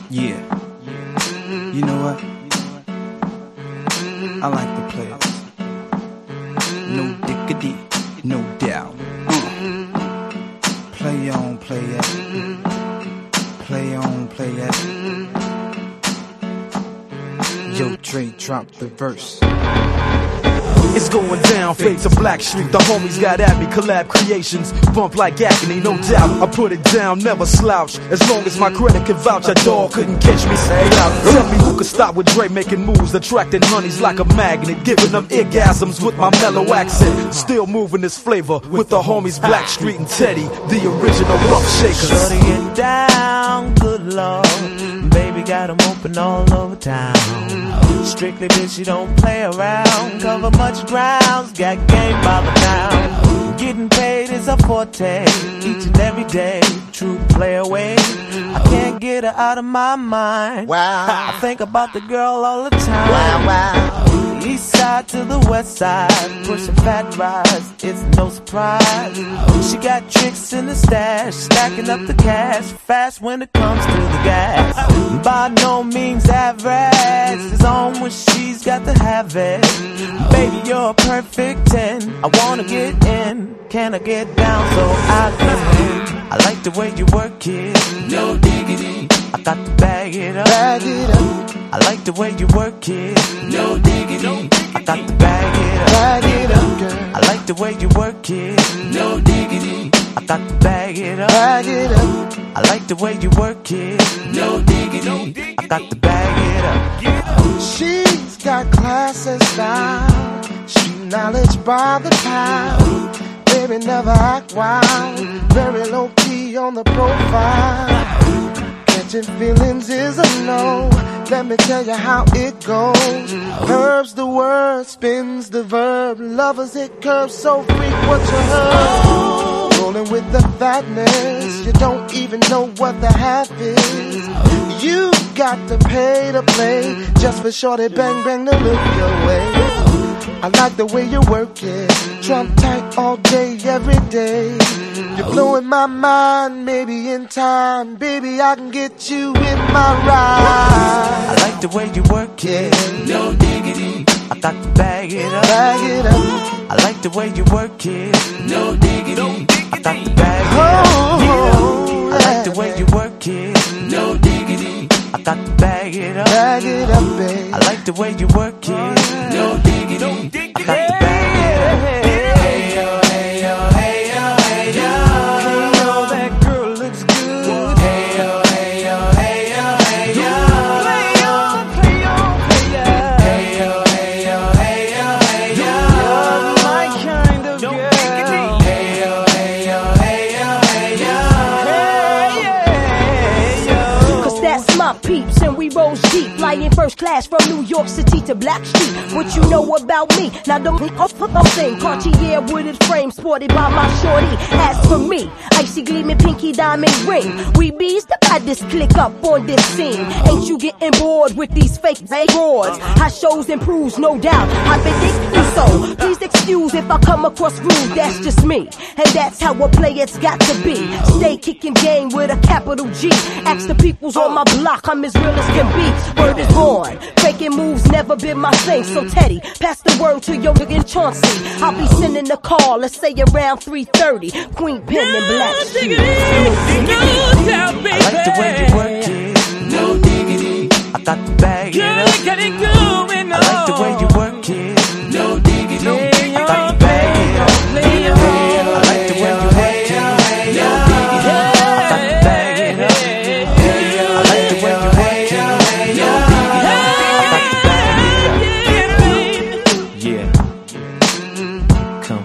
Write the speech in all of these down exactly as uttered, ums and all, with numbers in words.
Yeah. You know what? I like to play it. No diggity, no doubt. Uh. Play on, play it. Play on, play it. Yo, Dre, drop the verse. It's going down, fade to Black Street. The homies got at me, collab creations. Bump like agony, no doubt. I put it down, never slouch. As long as my credit can vouch, a dog couldn't catch me. Say out. Tell me who could stop with Dre making moves, attracting honeys like a magnet, giving them orgasms with my mellow accent. Still moving this flavor with the homies Black Street and Teddy, the original rough shakers. Shorty get down, good lord. Baby got them open all over town. Strictly bitch, you don't play around. Cover much grounds, got game by the town. Getting paid is a forte, each and every day. True play away, I can't get her out of my mind. Wow, I think about the girl all the time. Wow, wow. East side to the west side, pushing fat rides, it's no surprise. She got tricks in the stash, stacking up the cash, fast when it comes to the gas. By no means average, it's on when she's got to have it. Baby, you're a perfect ten, I wanna get in, can I get down so I can? I like the way you work it, no diggity, I got to bag it up, bag it up. I like the way you work it, no diggity, I got to bag it up, bag it up, girl. I like the way you work it, no diggity, I got to bag it up, bag it up. I like the way you work it, no diggity, I got to bag it up. She's got class and style, street knowledge by the pound. Baby never act wild, very low key on the profile. Catching feelings is a no, let me tell you how it goes. Curves the word, spins the verb, lovers it curves so freak what you heard. Rolling with the fatness, you don't even know what the half is. You got to pay to play, just for shorty bang bang to look your way. I like the way you work it, trump tight all day, every day. You're blowing my mind, maybe in time, baby I can get you in my ride. I like the way you work it, no diggity, I got to bag it up, bag it up. I like the way you work it, no diggity, I got to bag it up. Oh, I like the way you work it, no diggity, I got to bag it up, bag it up, babe. I like the way you work it, no diggity, I got to bag it up. Hey yo, hey yo, hey yo, hey yo. Hey yo, that girl looks good. Hey yo, hey yo, hey yo, hey yo. Play on, play on, play on. Hey yo, hey yo, hey yo, hey yo. You're my kind of girl. Hey yo, hey yo, hey yo, hey yo. Hey yo. Cause that's my peeps and we rose deep, flying first class from New York City to Black Street. What you know about me? Now the I'm saying Cartier wooded frame sported by my shorty. As for me, icy gleaming pinky diamond ring. We bees the baddest click up on this scene. Ain't you getting bored with these fake broads? How shows improves, no doubt. I predict you so. Please excuse if I come across rude. That's just me, and that's how a player's got to be. Stay kicking game with a capital G. Ask the peoples on my block, I'm as real as can be. Word is born, faking moves never been my thing. So Teddy, pass the word to your nigga Chauncey. I'll be sending a call, let's say around three thirty. Queen Pen and Black Street. I like the way you work it, no diggity, I got to bag it up. I like the way you work it, no diggity, I got to bag it up. I like the way you work it, no diggity, I got to bag it up. I like the way you work it, no diggity, I got to bag it up. Yeah, come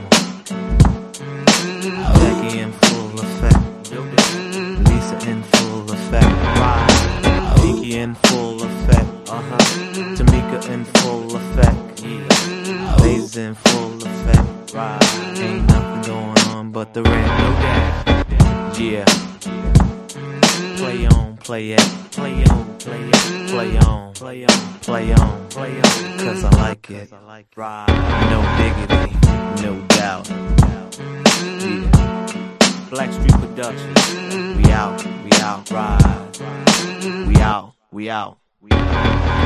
on. Becky in full effect, Lisa in full effect, Pinky in full effect, uh-huh. Tamika in full effect, yeah. Lays in full effect, right. Ain't nothing going on but the rent, no doubt. Yeah. Play on, play it, play on, play it, play on, play on, play on, play on, cause I like it, right. No diggity, no doubt. Yeah. Black Street Productions, we out, we out, ride, we out. We out. We out.